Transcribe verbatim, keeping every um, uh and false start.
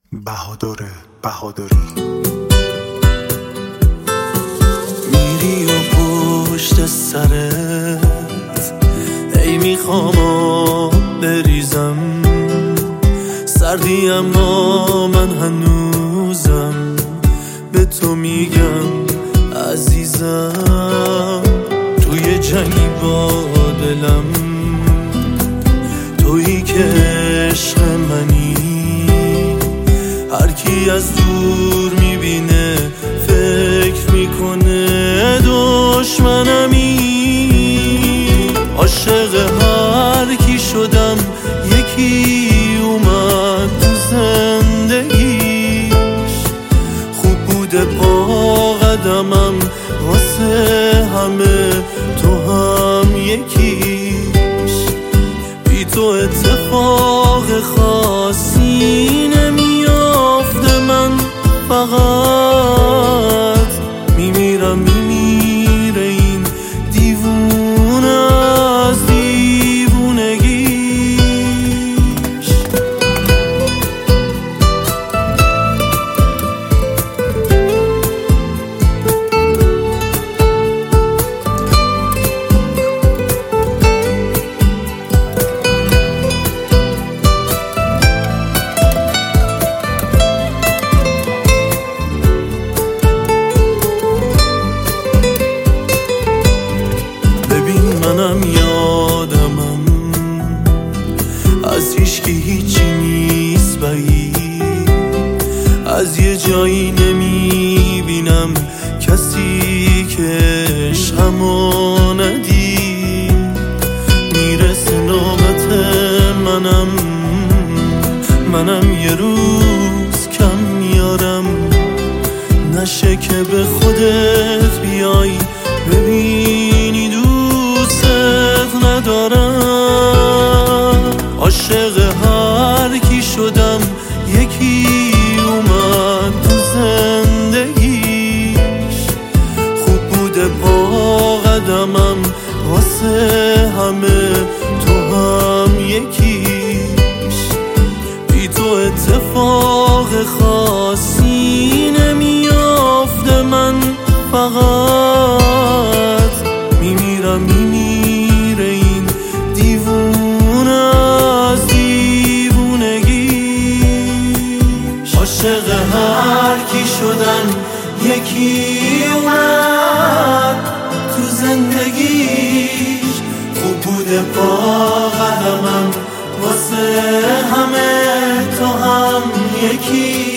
بهادر بهادری میری و پشت سرت ای میخوام آب بریزم، سردی اما من هنوزم به تو میگم عزیزم. توی جنگی با دلم، تویی که عشق منی، هر کی از دور میبینه فکر میکنه دشمنمی. عاشق هر کی شدم یکی اومد تو زندگیش، خوب بوده پا قدمم واسه همه، تو هم یکیش. بی تو اتفاق خاصی نمیافته، من فقط میمیرم میمیره این دیوونه از دیوونگیش. منم یادمم از هیچکی هیچی نیست بعید، از یه جایی نمیبینم کسی که عشقمو ندید. میرسه نوبت منم منم یه روز کم میارم، نشه که به خودت بیای ببینی ندارم. عاشق هر کی شدم یکی اومد تو زندگیش، خوب بوده پا قدمم واسه همه، تو هم یکیش. بی تو اتفاق خاصی نمیافته، من فقط میمیرم میمیره این دیوونه از دیوونگیش. عاشق هر کی شدم یکی اومد تو زندگیش، خوب بوده پا قدمم واسه همه، تو هم یکی.